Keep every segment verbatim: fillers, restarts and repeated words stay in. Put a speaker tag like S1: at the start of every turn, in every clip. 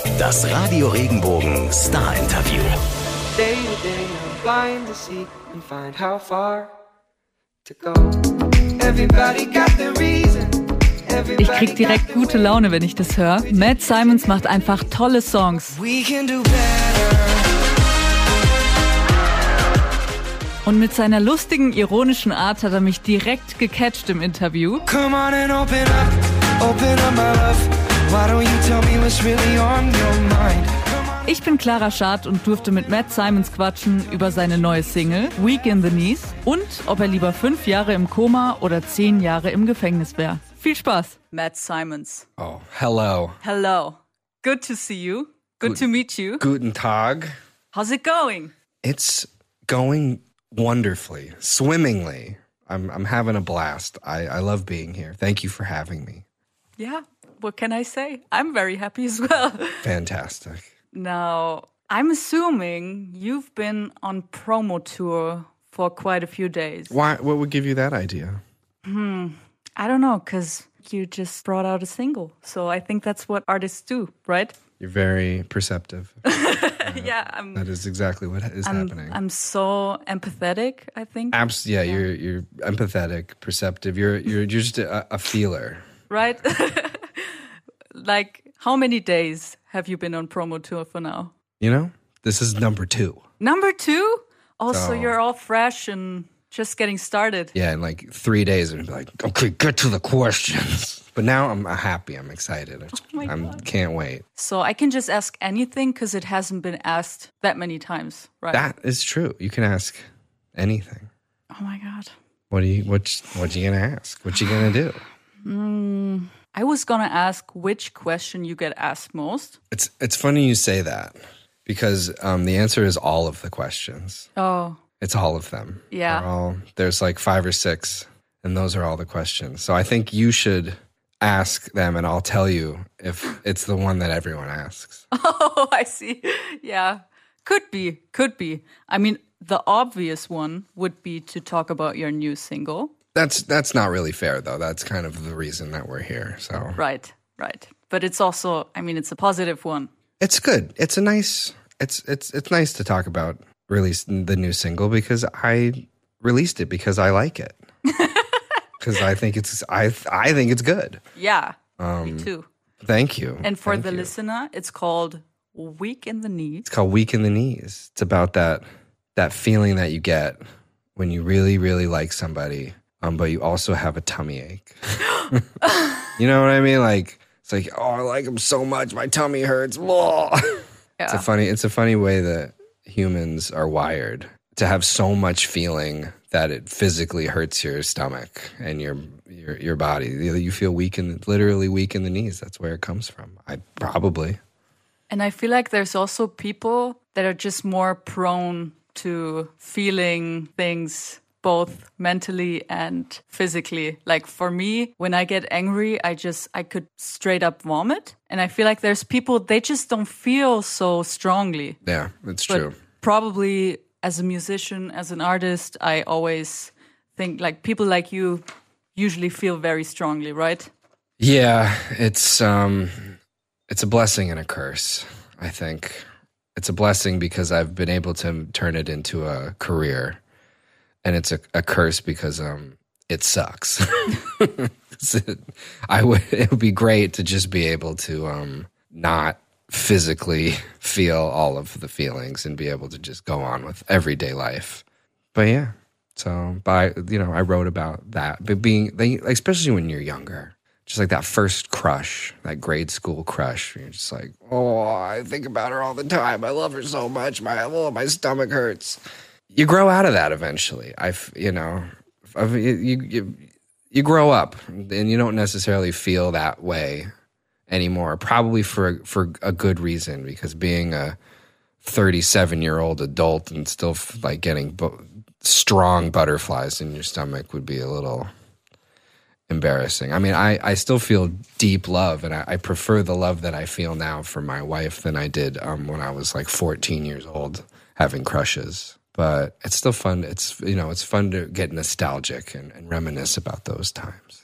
S1: Das Radio Regenbogen Star Interview.
S2: Day to day, I'm flying to see and find how far to go. Everybody got their reason.
S3: Ich krieg direkt gute Laune, wenn ich das höre. Matt Simons macht einfach tolle Songs.
S2: We can do better.
S3: Und mit seiner lustigen, ironischen Art hat er mich direkt gecatcht im Interview.
S2: Come on and open up, open up my love. Why don't you tell me what's really on your mind?
S3: Ich bin Clara Schad und durfte mit Matt Simons quatschen über seine neue Single Weak in the Knees und ob er lieber fünf Jahre im Koma oder zehn Jahre im Gefängnis wäre. Viel Spaß. Matt Simons.
S4: Oh, hello.
S3: Hello. Good to see you. Good
S4: Gut-
S3: to meet you.
S4: Guten Tag.
S3: How's it going?
S4: It's going wonderfully, swimmingly. I'm I'm having a blast. I, I love being here. Thank you for having me.
S3: Yeah, what can I say? I'm very happy as well.
S4: Fantastic.
S3: Now, I'm assuming you've been on promo tour for quite a few days.
S4: Why? What would give you that idea?
S3: I don't know, because you just brought out a single. So I think that's what artists do, right?
S4: You're very perceptive.
S3: Yeah, I'm
S4: That is exactly what is
S3: I'm,
S4: happening.
S3: I'm so empathetic, I think.
S4: Abs- yeah, you're you're empathetic, perceptive. You're you're, you're just a, a feeler.
S3: Right? Like, how many days have you been on promo tour for now?
S4: You know, this is number two.
S3: Number two? Also,
S4: So-
S3: you're all fresh and just getting started.
S4: Yeah, in like three days, and be like, okay, get to the questions. But now I'm happy. I'm excited.
S3: Oh my
S4: I'm
S3: God.
S4: can't wait.
S3: So I can just ask anything because it hasn't been asked that many times, right?
S4: That is true. You can ask anything.
S3: Oh my God.
S4: What are you? What? What you gonna ask? What you gonna do?
S3: I was gonna ask which question you get asked most.
S4: It's it's funny you say that because um, the answer is all of the questions.
S3: Oh,
S4: It's all of them.
S3: Yeah.
S4: They're all, there's like five or six, and those are all the questions. So I think you should ask them, and I'll tell you if it's the one that everyone asks.
S3: oh, I see. Yeah, could be, could be. I mean, the obvious one would be to talk about your new single.
S4: That's that's not really fair, though. That's kind of the reason that we're here. So
S3: Right, right. But it's also, I mean, it's a positive one.
S4: it's good. It's a nice. It's it's it's nice to talk about releasing the new single because I released it because I like it. Because I think it's I I think it's good.
S3: Yeah, me too.
S4: Thank you.
S3: And for
S4: Thank
S3: the
S4: you.
S3: listener, it's called Weak in the Knees.
S4: It's called Weak in the Knees. It's about that that feeling that you get when you really, really like somebody, um, but you also have a tummy ache. You know what I mean? Like it's like, oh, I like him so much, my tummy hurts. Blah. It's a
S3: Yeah.
S4: funny it's a funny way that humans are wired to have so much feeling that it physically hurts your stomach and your your your body. You you feel weak in literally weak in the knees. That's where it comes from. I probably.
S3: And I feel like there's also people that are just more prone to feeling things both mentally and physically. Like for me, when I get angry, I just, I could straight up vomit. And I feel like there's people, they just don't feel so strongly.
S4: Yeah, it's
S3: But
S4: true.
S3: probably as a musician, as an artist, I always think like people like you usually feel very strongly, right?
S4: Yeah, it's um it's a blessing and a curse, I think. It's a blessing because I've been able to turn it into a career. And it's a, a curse because um it sucks. I would it would be great to just be able to um not physically feel all of the feelings and be able to just go on with everyday life. But yeah, so by you know, I wrote about that. But being like, especially when you're younger, just like that first crush, that grade school crush, you're just like, oh, I think about her all the time. I love her so much. My oh, my stomach hurts. You grow out of that eventually. I, you know, you, you you grow up and you don't necessarily feel that way anymore. Probably for for a good reason, because being a thirty-seven year old adult and still like getting bu- strong butterflies in your stomach would be a little embarrassing. I mean, I, I still feel deep love, and I, I prefer the love that I feel now for my wife than I did um, when I was like fourteen years old having crushes. But it's still fun. It's, you know, it's fun to get nostalgic and, and reminisce about those times.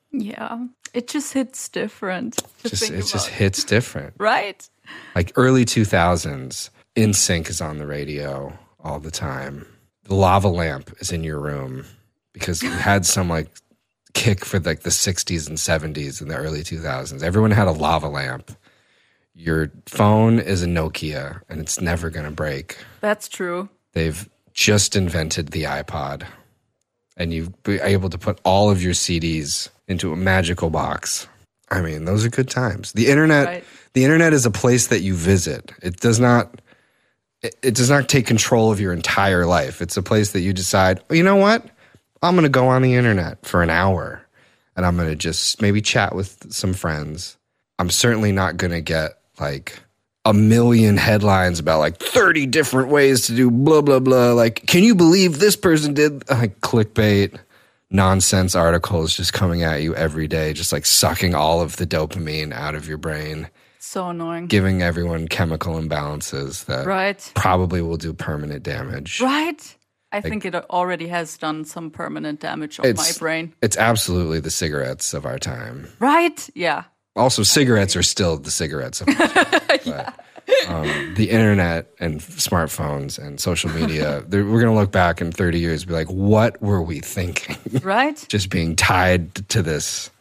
S3: Yeah, it just hits different. To
S4: Just
S3: think
S4: it just
S3: about.
S4: hits different.
S3: Right?
S4: Like early two thousands, N Sync is on the radio all the time. The Lava Lamp is in your room because it had some like kick for like the sixties and seventies and the early two thousands. Everyone had a lava lamp. Your phone is a Nokia and it's never going to break.
S3: That's true.
S4: They've just invented the iPod and you've been able to put all of your C Ds into a magical box. I mean, those are good times. The internet,
S3: Right.
S4: the internet is a place that you visit. It does not, it, it does not take control of your entire life. It's a place that you decide, oh, you know what? I'm going to go on the internet for an hour and I'm going to just maybe chat with some friends. I'm certainly not going to get like a million headlines about like thirty different ways to do blah, blah, blah. Like, can you believe this person did like clickbait nonsense articles just coming at you every day, just like sucking all of the dopamine out of your brain,
S3: So annoying.
S4: giving everyone chemical imbalances that
S3: Right.
S4: probably will do permanent damage.
S3: Right? I think it already has done some permanent damage on my
S4: It's-
S3: brain.
S4: It's absolutely the cigarettes of our time.
S3: Right? Yeah.
S4: Also, cigarettes are still the cigarettes of our time. But, um, the internet and smartphones and social media, they're- we're going to look back in thirty years and be like, what were we thinking?
S3: Right?
S4: Just being tied to this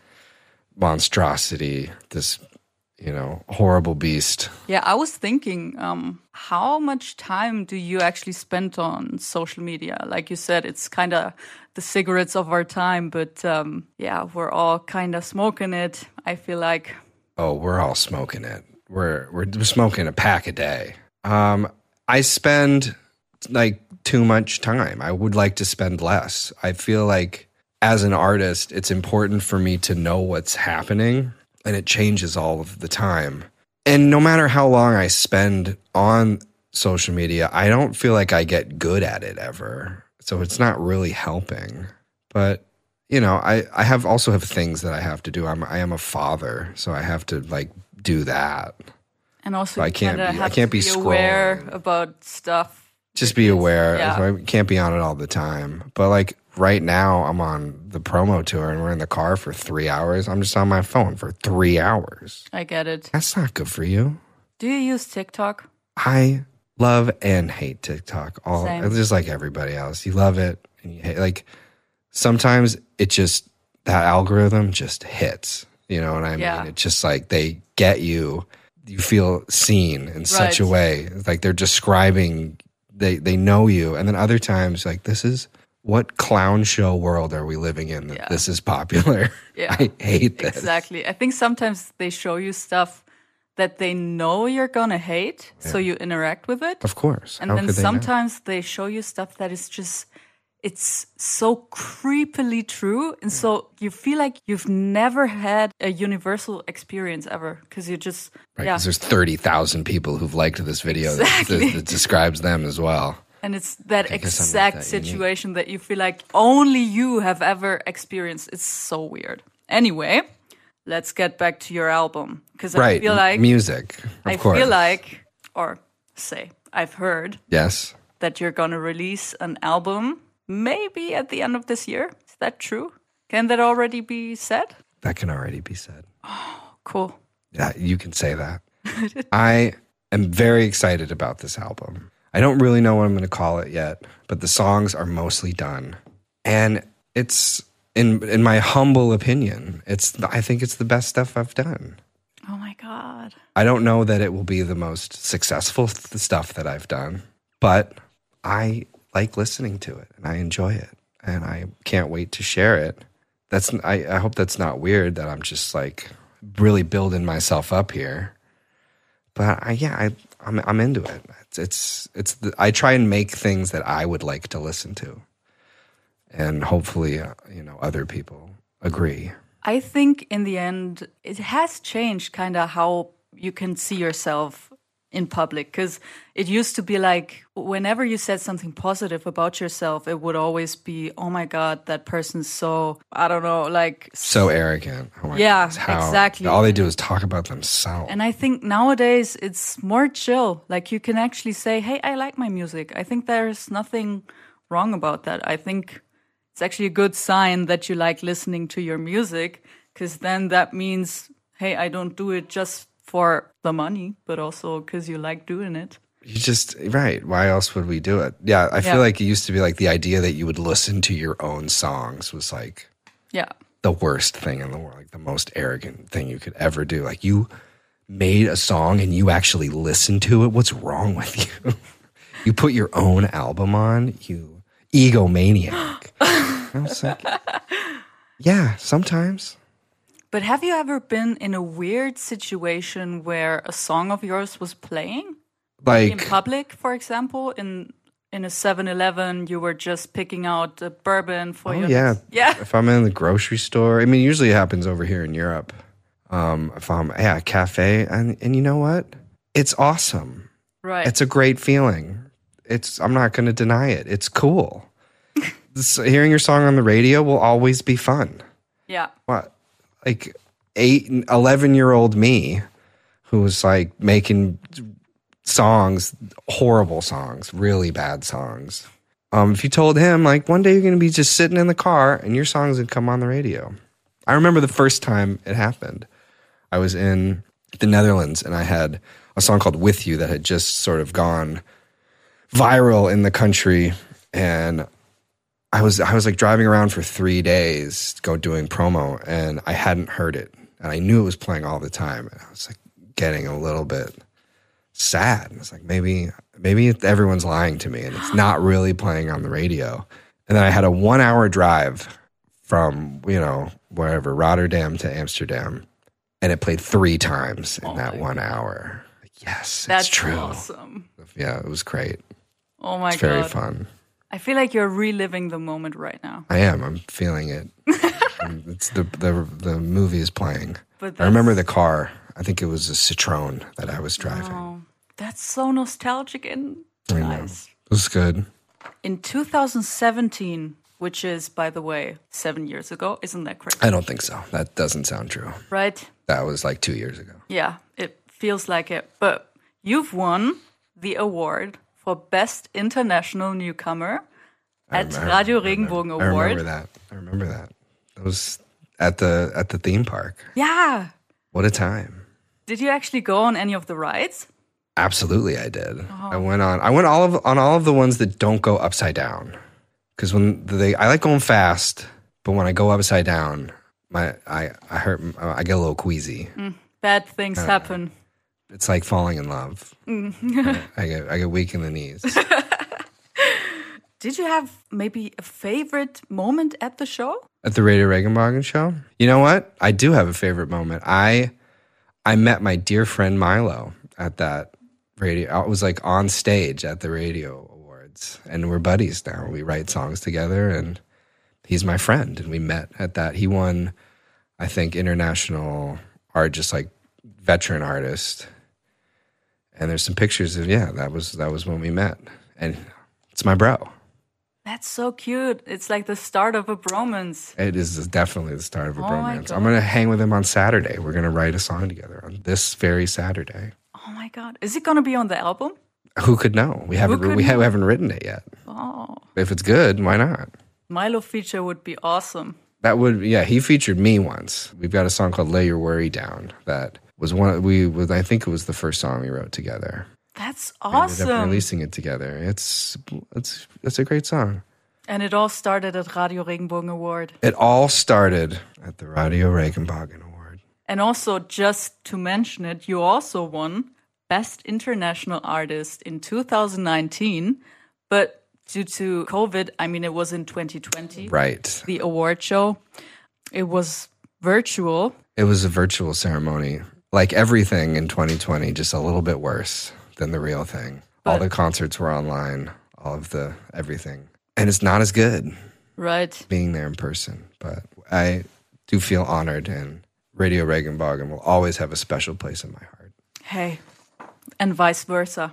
S4: monstrosity, this, you know, horrible beast.
S3: Yeah, I was thinking, um, how much time do you actually spend on social media? Like you said, it's kind of the cigarettes of our time, but um, yeah, we're all kind of smoking it. I feel like,
S4: Oh, we're all smoking it. We're we're smoking a pack a day. Um, I spend like too much time. I would like to spend less. I feel like as an artist, it's important for me to know what's happening, and it changes all of the time. And no matter how long I spend on social media, I don't feel like I get good at it ever. So it's not really helping. But you know, I, I have also have things that I have to do. I'm I am a father, so I have to like do that.
S3: and also
S4: I
S3: you
S4: can't
S3: kinda
S4: be- I
S3: have
S4: can't
S3: to
S4: be
S3: aware
S4: scrolling.
S3: about stuff.
S4: Just be aware.
S3: Yeah.
S4: I can't be on it all the time. But like right now, I'm on the promo tour and we're in the car for three hours. I'm just on my phone for three hours.
S3: I get it.
S4: That's not good for you.
S3: Do you use TikTok?
S4: I love and hate TikTok. All
S3: Same.
S4: it's just like everybody else. You love it and you hate. Like sometimes it just that algorithm just hits. You know what I mean?
S3: Yeah.
S4: It's just like they get you. You feel seen in such a
S3: Right.
S4: way. Like they're describing. They they know you. And then other times, like this is what clown show world are we living in that
S3: Yeah.
S4: this is popular?
S3: Yeah.
S4: I hate this.
S3: Exactly. I think sometimes they show you stuff that they know you're gonna hate, so you interact with it.
S4: Of course.
S3: And
S4: How
S3: then
S4: could they not?
S3: sometimes they show you stuff that is just, it's so creepily true. And so you feel like you've never had a universal experience ever because you just,
S4: Right,
S3: yeah.
S4: 'cause there's thirty thousand people who've liked this video that-
S3: Exactly.
S4: that, that describes them as well.
S3: And it's that
S4: guess I'm not
S3: exact
S4: that unique.
S3: situation that you feel like only you have ever experienced. It's so weird. Anyway, let's get back to your album because I
S4: Right.
S3: feel like
S4: music. Of
S3: I
S4: course.
S3: feel like, or say, I've heard
S4: Yes.
S3: that you're gonna release an album maybe at the end of this year. Is that true? Can that already be said?
S4: That can already be said.
S3: Cool.
S4: Yeah, you can say that. I am very excited about this album. I don't really know what I'm going to call it yet, but the songs are mostly done. And it's in in my humble opinion, it's I think it's the best stuff I've done.
S3: Oh my God.
S4: I don't know that it will be the most successful th- stuff that I've done, but I like listening to it and I enjoy it and I can't wait to share it. That's I, I hope that's not weird that I'm just like really building myself up here. But I, yeah, I I'm I'm into it. It's it's it's the, I try and make things that I would like to listen to, and hopefully, uh, you know, other people agree.
S3: I think in the end, it has changed kind of how you can see yourself in public. Because it used to be like, whenever you said something positive about yourself, it would always be, oh my God, that person's so, I don't know, like.
S4: So arrogant. Oh my
S3: Yeah,
S4: goodness, how-
S3: exactly.
S4: All they do is talk about themselves.
S3: And I think nowadays it's more chill. Like you can actually say, hey, I like my music. I think there's nothing wrong about that. I think it's actually a good sign that you like listening to your music Because then that means, hey, I don't do it just for the money, but also because you like doing it.
S4: You just, right. Why else would we do it? Yeah, I feel
S3: Yeah.
S4: like it used to be like the idea that you would listen to your own songs was like
S3: Yeah.
S4: the worst thing in the world, like the most arrogant thing you could ever do. Like you made a song and you actually listened to it. What's wrong with you? You put your own album on, you egomaniac. I was like, yeah, sometimes.
S3: But have you ever been in a weird situation where a song of yours was playing?
S4: Like
S3: In public, for example, in in a seven eleven, you were just picking out the bourbon for
S4: Oh,
S3: your...
S4: yeah.
S3: Yeah.
S4: If I'm in the grocery store, I mean, usually it happens over here in Europe. Um, if I'm, yeah, a cafe, and, and you know what? It's awesome.
S3: Right.
S4: It's a great feeling. It's, I'm not going to deny it. It's cool. This, hearing your song on the radio will always be fun.
S3: yeah.
S4: What? Like eight, eleven year old me who was like making songs, horrible songs, really bad songs. Um, if you told him like one day you're going to be just sitting in the car and your songs would come on the radio. I remember the first time it happened. I was in the Netherlands and I had a song called With You that had just sort of gone viral in the country. And I was, I was like driving around for three days, go doing promo, and I hadn't heard it. And I knew it was playing all the time. And I was like getting a little bit sad. It's like maybe maybe everyone's lying to me and it's not really playing on the radio. And then I had a one hour drive from, you know, wherever, Rotterdam to Amsterdam, and it played three times in
S3: Oh
S4: that
S3: my
S4: one
S3: God.
S4: hour. Like, yes,
S3: That's
S4: it's true.
S3: awesome.
S4: Yeah, it was great.
S3: Oh my
S4: It's very
S3: God.
S4: fun.
S3: I feel like you're reliving the moment right now.
S4: I am. I'm feeling it. Um, it's the the the movie is playing.
S3: But
S4: I remember the
S3: that's-
S4: car. I think it was a Citroen that I was driving.
S3: Oh, that's so nostalgic and
S4: I know.
S3: nice.
S4: It was good.
S3: In two thousand seventeen, which is, by the way, seven years ago, isn't that correct?
S4: I don't think so. That doesn't sound true.
S3: Right?
S4: That was like two years ago.
S3: Yeah, it feels like it. But you've won the award for Best International Newcomer at
S4: I
S3: Radio
S4: remember-
S3: Regenbogen
S4: I remember
S3: Award.
S4: that. I remember that. It was at the at the theme park.
S3: Yeah.
S4: What a time.
S3: Did you actually go on any of the rides?
S4: Absolutely, I did. I went on. I went all of on all of the ones that don't go upside down. Because when they, I like going fast, but when I go upside down, my I I hurt. I get a little queasy.
S3: Bad things happen.
S4: It's like falling in love. I, I get I get weak in the knees.
S3: Did you have maybe a favorite moment at the show?
S4: At the Radio Regenbogen show, you know what? I do have a favorite moment. I I met my dear friend Milo at that radio. I was like on stage at the radio awards, and we're buddies now. We write songs together, and he's my friend. And we met at that. He won, I think, international art, just like veteran artist. And there's some pictures of yeah, that was that was when we met, and it's my bro.
S3: That's so cute. It's like the start of a bromance.
S4: It is definitely the start of a
S3: Oh my
S4: bromance.
S3: God.
S4: I'm going to hang with him on Saturday. We're going to write a song together on this very Saturday.
S3: Oh my God. Is it going to be on the album?
S4: Who could know? We haven't
S3: could
S4: we
S3: know?
S4: haven't written it yet.
S3: Oh.
S4: If it's good, why not?
S3: Milo feature would be awesome.
S4: That would yeah. He featured me once. We've got a song called "Lay Your Worry Down" that was one. We was I think it was the first song we wrote together.
S3: That's
S4: We ended up
S3: awesome.
S4: releasing it together. It's it's it's a great song.
S3: And it all started at Radio Regenbogen Award.
S4: It all started at the Radio Regenbogen Award.
S3: And also, just to mention it, you also won Best International Artist in two thousand nineteen. But due to COVID, I mean, it was in twenty twenty,
S4: Right.
S3: the award show. It was virtual.
S4: It was a virtual ceremony. Like everything in twenty twenty, just a little bit worse than the real thing. All
S3: But-
S4: the concerts were online, all of the everything. And it's not as good
S3: Right.
S4: being there in person. But I do feel honored, and Radio Regenbogen will always have a special place in my heart.
S3: Hey, and vice versa.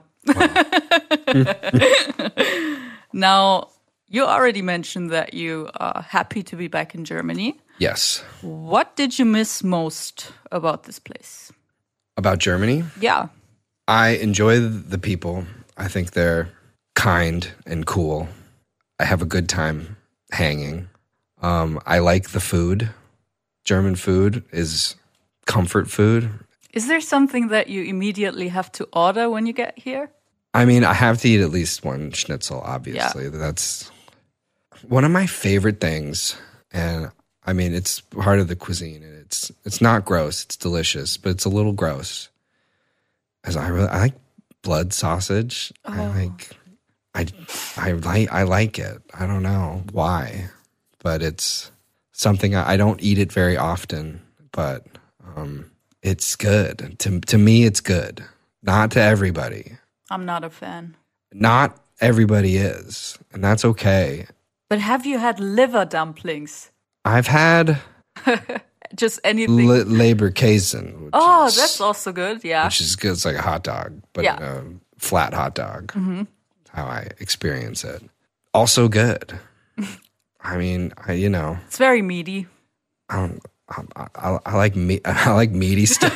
S3: Now, you already mentioned that you are happy to be back in Germany.
S4: Yes.
S3: What did you miss most about this place?
S4: About Germany,
S3: Yeah.
S4: I enjoy the people. I think they're kind and cool. I have a good time hanging. Um, I like the food. German food is comfort food.
S3: Is there something that you immediately have to order when you get here?
S4: I mean, I have to eat at least one schnitzel, obviously.
S3: Yeah.
S4: That's one of my favorite things. And I mean, it's part of the cuisine. And it's it's not gross. It's delicious, but it's a little gross. As I really, I like blood sausage.
S3: Oh.
S4: I like, I, I like, I like it. I don't know why, but it's something I, I don't eat it very often, but um, it's good. To to me, it's good. Not to everybody.
S3: I'm not a fan.
S4: Not everybody is, and that's okay.
S3: But have you had liver dumplings?
S4: I've had
S3: Just anything.
S4: L- Leberkäsen. Which
S3: oh,
S4: is,
S3: that's also good. Yeah.
S4: Which is good. It's like a hot dog, but
S3: Yeah.
S4: in a flat hot dog. Mm-hmm. How I experience it. Also good. I mean, I, you know,
S3: It's very meaty.
S4: I don't. I, I, I like me. I like meaty stuff.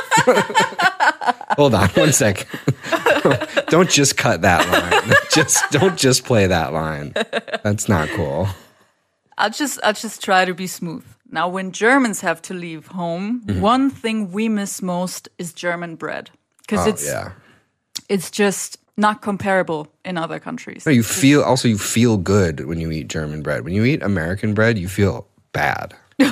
S4: Hold on one second. Don't just cut that line. Just don't just play that line. That's not cool.
S3: I'll just I'll just try to be smooth. Now, when Germans have to leave home,
S4: Mm-hmm.
S3: one thing we miss most is German bread because
S4: Oh,
S3: it's
S4: yeah.
S3: it's just not comparable in other countries.
S4: No, you feel also you feel good when you eat German bread. When you eat American bread, you feel bad.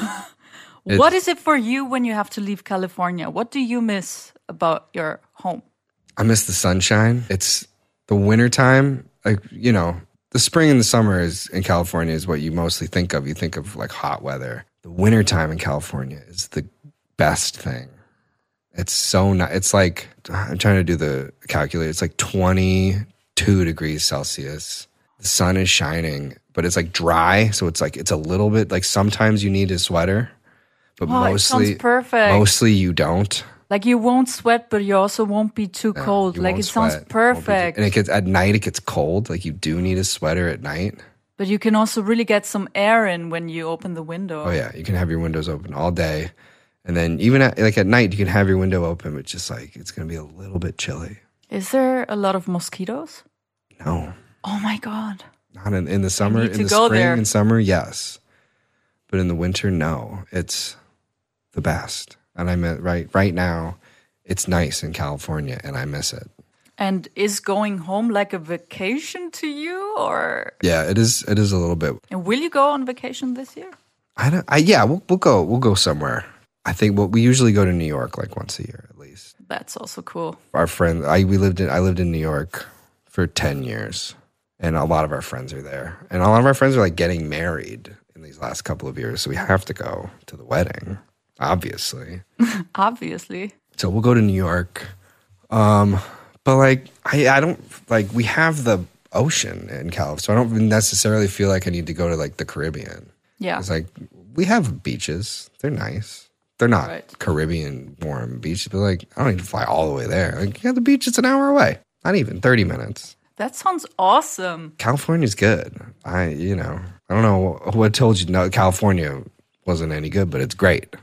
S3: What is it for you when you have to leave California? What do you miss about your home?
S4: I miss the sunshine. It's the wintertime. Like, you know, the spring and the summer is in California is what you mostly think of. You think of like hot weather. The wintertime in California is the best thing. It's so nice. It's like, I'm trying to do the calculator. It's like twenty-two degrees Celsius. The sun is shining, but it's like dry. So it's like, it's a little bit like sometimes you need a sweater, but
S3: Oh, it
S4: mostly,
S3: sounds perfect.
S4: mostly you don't.
S3: Like you won't sweat, but you also won't be too
S4: No,
S3: cold.
S4: you
S3: Like
S4: won't
S3: it sounds
S4: sweat. Won't be-
S3: perfect.
S4: And it gets at night. It gets cold. Like you do need a sweater at night.
S3: But you can also really get some air in when you open the window.
S4: Oh yeah, you can have your windows open all day, and then even at, like at night, you can have your window open, but just like it's gonna be a little bit chilly.
S3: Is there a lot of mosquitoes?
S4: No,
S3: Oh my god.
S4: not in, in the summer.
S3: need
S4: In
S3: to
S4: the
S3: go
S4: spring
S3: there.
S4: and summer, yes, but in the winter, no. It's the best, and I mean, right right now, it's nice in California, and I miss it.
S3: And is going home like a vacation to you, or
S4: Yeah, it is. It is a little bit.
S3: and will you go on vacation this year?
S4: I don't. I yeah, we'll we'll go. We'll go somewhere. I think well, we usually go to New York like once a year at least.
S3: That's also cool.
S4: Our friend, I we lived in I lived in New York for ten years, and a lot of our friends are there, and a lot of our friends are like getting married in these last couple of years, so we have to go to the wedding, obviously.
S3: Obviously.
S4: So we'll go to New York, um, but like I I don't like we have the ocean in California, so I don't necessarily feel like I need to go to like the Caribbean.
S3: Yeah.
S4: It's like we have beaches; they're nice. They're not
S3: Right.
S4: Caribbean warm beaches, but like I don't need to fly all the way there. Like yeah, the beach is an hour away, not even thirty minutes.
S3: That sounds awesome.
S4: California's good. I you know I don't know what told you no California wasn't any good, but it's great.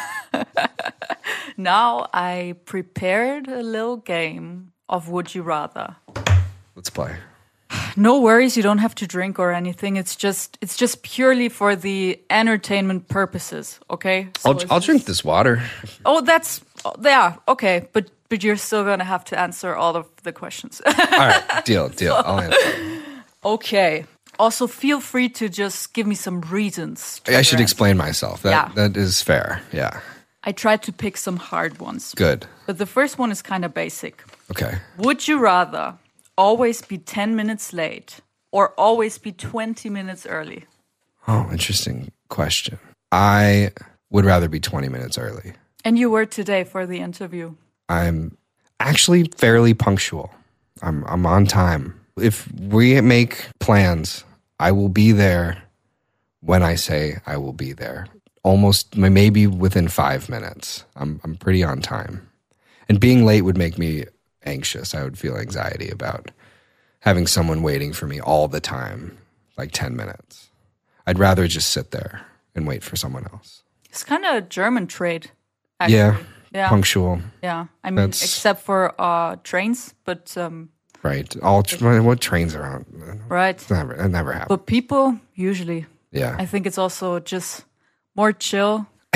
S3: Now I prepared a little game of Would You Rather.
S4: Let's play.
S3: No worries, you don't have to drink or anything. It's just it's just purely for the entertainment purposes, okay? So
S4: I'll
S3: it's
S4: I'll
S3: just-
S4: drink this water.
S3: Oh, that's oh, yeah, okay, but but you're still going to have to answer all of the questions.
S4: All right, deal, deal. I'll answer.
S3: Okay. Also, feel free to just give me some reasons. to
S4: I should
S3: your
S4: explain myself. That
S3: Yeah.
S4: that is fair. Yeah,
S3: answer. I tried to pick some hard ones.
S4: good.
S3: But the first one is kind of basic.
S4: Okay.
S3: Would you rather always be ten minutes late or always be twenty minutes early?
S4: Oh, interesting question. I would rather be twenty minutes early.
S3: And you were today for the interview.
S4: I'm actually fairly punctual. I'm I'm on time. If we make plans, I will be there when I say I will be there. Almost maybe within five minutes. I'm I'm pretty on time. And being late would make me anxious. I would feel anxiety about having someone waiting for me all the time, like ten minutes. I'd rather just sit there and wait for someone else.
S3: It's kind of a German trait, actually.
S4: Yeah,
S3: Yeah.
S4: punctual.
S3: Yeah. I mean,
S4: That's-
S3: except for uh, trains, but um,
S4: Right. All tra- what trains are on?
S3: right.
S4: It's never. It never happened.
S3: But people usually,
S4: Yeah.
S3: I think it's also just more chill.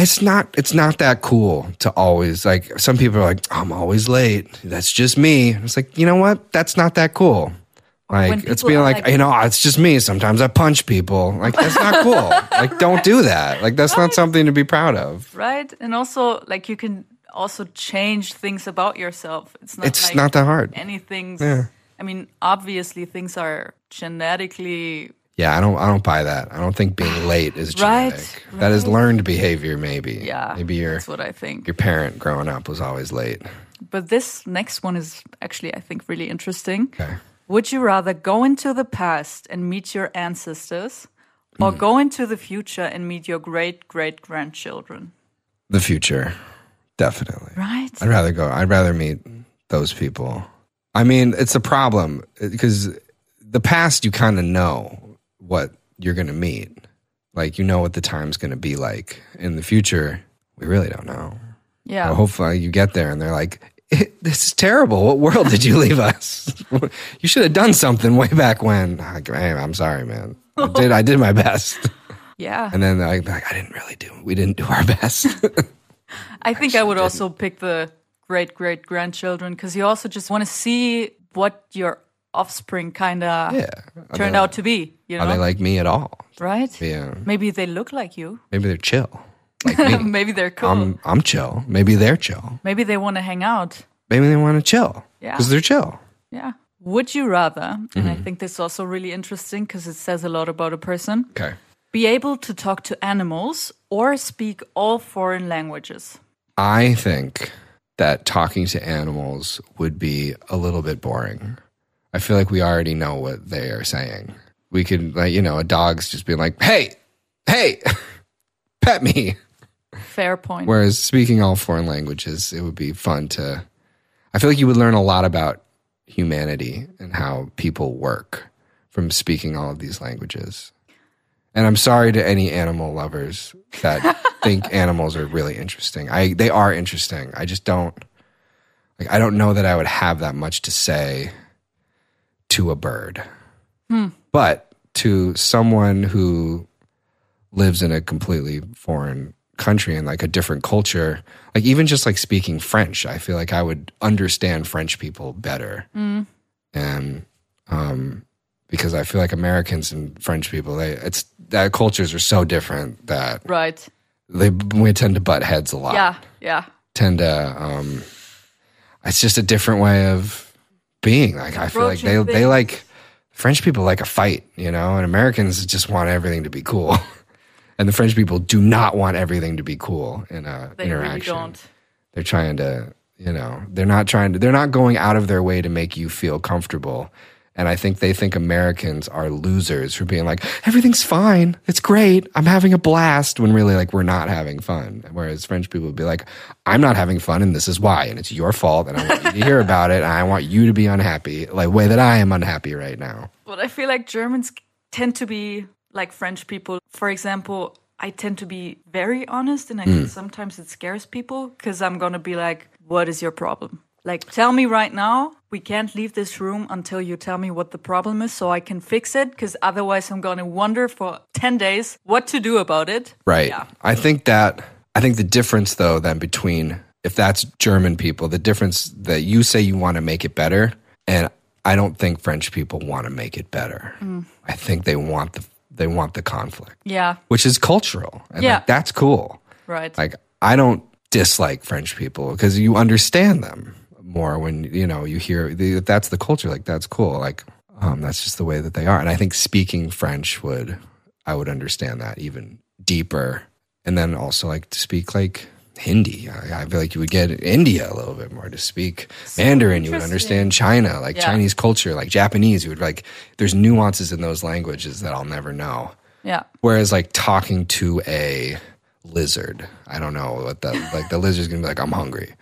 S4: it's not it's not that cool to always, like, some people are like, I'm always late. That's just me. It's like, you know what? That's not that cool. Like, it's being like, like, you know, it's just me. Sometimes I punch people. Like, that's not cool. Like, don't do that. Like, that's right. Not something to be proud of.
S3: Right. And also, like, you can also change things about yourself. It's not,
S4: it's
S3: like
S4: not that hard.
S3: Anything's,
S4: yeah.
S3: I mean, obviously things are genetically.
S4: Yeah, I don't I don't buy that. I don't think being late is genetic.
S3: Right, right.
S4: That is learned behavior, maybe.
S3: Yeah,
S4: maybe your,
S3: that's what I think.
S4: Your parent growing up was always late.
S3: But this next one is actually, I think, really interesting.
S4: Okay.
S3: Would you rather go into the past and meet your ancestors or mm. go into the future and meet your great-great-grandchildren?
S4: The future, definitely.
S3: Right?
S4: I'd rather go. I'd rather meet those people. I mean, it's a problem because the past, you kind of know what you're going to meet. Like, you know what the time's going to be like. In the future, we really don't know.
S3: Yeah.
S4: So hopefully you get there and they're like, this is terrible. What world did you leave us? You should have done something way back when. Like, hey, I'm sorry, man. I did. I did my best.
S3: Yeah.
S4: And then like, like I didn't really do. We didn't do our best.
S3: I think I would didn't. also pick the great great grandchildren because you also just want to see what your offspring kind of
S4: yeah.
S3: turned out to be. You know?
S4: Are they like me at all?
S3: Right.
S4: Yeah.
S3: Maybe they look like you.
S4: Maybe they're chill. Like me.
S3: Maybe they're cool.
S4: I'm, I'm chill. Maybe they're chill.
S3: Maybe they want to hang out.
S4: Maybe they want to chill.
S3: Yeah.
S4: Because they're chill.
S3: Yeah. Would you rather, and
S4: mm-hmm.
S3: I think this is also really interesting because it says a lot about a person.
S4: Okay.
S3: Be able to talk to animals or speak all foreign languages?
S4: I think that talking to animals would be a little bit boring. I feel like we already know what they are saying. We could, like, you know, a dog's just being like, hey, hey, pet me.
S3: Fair point.
S4: Whereas speaking all foreign languages, it would be fun to, I feel like you would learn a lot about humanity and how people work from speaking all of these languages. And I'm sorry to any animal lovers that think animals are really interesting. I they are interesting. I just don't, like, I don't know that I would have that much to say to a bird.
S3: Hmm.
S4: But to someone who lives in a completely foreign country and like a different culture, like even just like speaking French, I feel like I would understand French people better.
S3: Mm.
S4: And um, because I feel like Americans and French people, they it's that cultures are so different that
S3: right.
S4: They we tend to butt heads a lot.
S3: Yeah, yeah.
S4: Tend to um, it's just a different way of being. Like I feel like they
S3: things.
S4: they like French people like a fight, you know, and Americans just want everything to be cool. And the French people do not want everything to be cool in a
S3: they
S4: interaction.
S3: Really don't.
S4: They're trying to, you know, they're not trying to, they're not going out of their way to make you feel comfortable. And I think they think Americans are losers for being like, everything's fine. It's great. I'm having a blast, when really like we're not having fun. Whereas French people would be like, I'm not having fun and this is why. And it's your fault. And I want you to hear about it. And I want you to be unhappy, like the way that I am unhappy right now.
S3: But I feel like Germans tend to be like French people. For example, I tend to be very honest, and I think mm. sometimes it scares people because I'm going to be like, what is your problem? Like, tell me right now, we can't leave this room until you tell me what the problem is so I can fix it, because otherwise I'm going to wonder for ten days what to do about it.
S4: Right.
S3: Yeah.
S4: I think that, I think the difference though then between, if that's German people, the difference that you say you want to make it better, and I don't think French people want to make it better. Mm. I think they want the They want the conflict.
S3: Yeah.
S4: Which is cultural. And
S3: yeah.
S4: like, that's cool.
S3: Right.
S4: Like, I don't dislike French people because you understand them more when, you know, you hear the, if that's the culture, like, that's cool. Like, um, that's just the way that they are. And I think speaking French would, I would understand that even deeper. And then also, like, to speak, like, Hindi. I, I feel like you would get India a little bit more to speak so Mandarin. You would understand China, like yeah. Chinese culture, like Japanese. You would like, there's nuances in those languages that I'll never know.
S3: Yeah.
S4: Whereas like talking to a lizard, I don't know what that, like the lizard's going to be like, I'm hungry.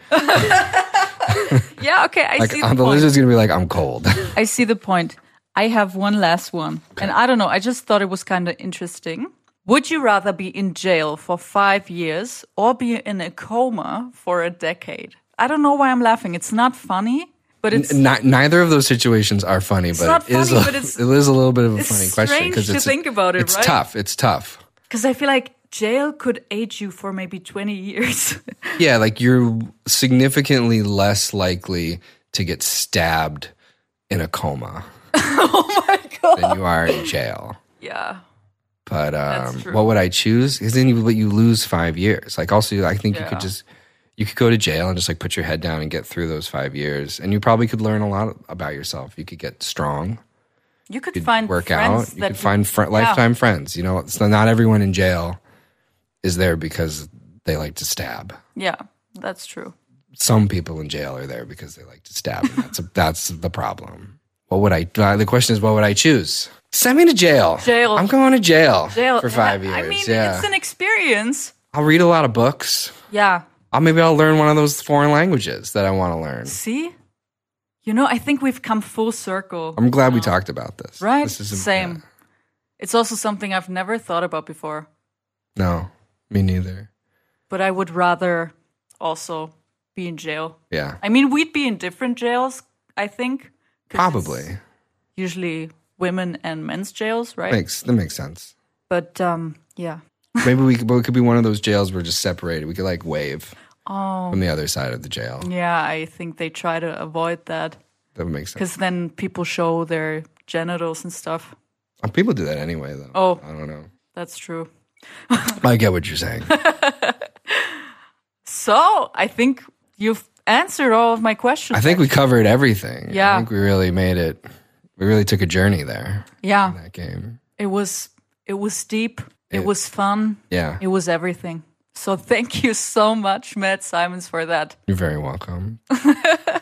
S3: Yeah. Okay. I
S4: like,
S3: see
S4: the,
S3: the,
S4: the
S3: point.
S4: lizard's going to be like, I'm cold.
S3: I see the point. I have one last one. Okay. And I don't know. I just thought it was kind of interesting. Would you rather be in jail for five years or be in a coma for a decade? I don't know why I'm laughing. It's not funny, but it's...
S4: N- neither of those situations are funny,
S3: it's
S4: but,
S3: not
S4: it, is
S3: funny,
S4: a,
S3: but it's,
S4: it is a little bit of a
S3: it's
S4: funny question.
S3: It's strange to
S4: it's
S3: think about it,
S4: it's
S3: right?
S4: It's tough. It's tough.
S3: Because I feel like jail could age you for maybe twenty years.
S4: Yeah, like you're significantly less likely to get stabbed in a coma
S3: Oh my God.
S4: than you are in jail.
S3: Yeah.
S4: But um,
S3: That's true.
S4: what would I choose? Because then you, but you lose five years. Like also, I think you
S3: Yeah.
S4: could just you could go to jail and just like put your head down and get through those five years, and you probably could learn a lot about yourself. You could get strong.
S3: You could
S4: You could
S3: find
S4: work
S3: friends
S4: out. You
S3: that
S4: could find fr-
S3: yeah.
S4: lifetime friends. You know, so not everyone in jail is there because they like to stab.
S3: Yeah, that's true.
S4: Some people in jail are there because they like to stab. And that's a, that's the problem. What would I? Uh, the question is, what would I choose? Send me to jail.
S3: Jail.
S4: I'm going to jail,
S3: Jail
S4: for five
S3: I-
S4: years.
S3: I mean,
S4: yeah,
S3: it's an experience.
S4: I'll read a lot of books.
S3: Yeah.
S4: I'll maybe I'll learn one of those foreign languages that I want to learn.
S3: See? You know, I think we've come full circle.
S4: I'm glad we talked about this.
S3: Right?
S4: This is a-
S3: Same.
S4: yeah.
S3: It's also something I've never thought about before.
S4: No, me neither.
S3: But I would rather also be in jail.
S4: Yeah,
S3: I mean, we'd be in different jails, I think. 'cause
S4: probably
S3: it's Usually women and men's jails, right?
S4: makes that makes sense.
S3: But um, yeah.
S4: Maybe we could, but it could be one of those jails where we're just separated. We could like wave
S3: Oh,
S4: from the other side of the jail.
S3: yeah, I think they try to avoid that
S4: That would make sense.
S3: because then people show their genitals and stuff.
S4: Uh, People do that anyway, though.
S3: Oh.
S4: I don't know.
S3: That's true.
S4: I get what you're saying.
S3: So I think you've answered all of my questions.
S4: I think we covered everything.
S3: Yeah.
S4: I think we really made it. We really took a journey there
S3: Yeah,
S4: in that game.
S3: it was it was deep. It,
S4: It-
S3: was fun.
S4: Yeah.
S3: It was everything. So thank you so much, Matt Simons, for that.
S4: You're very welcome.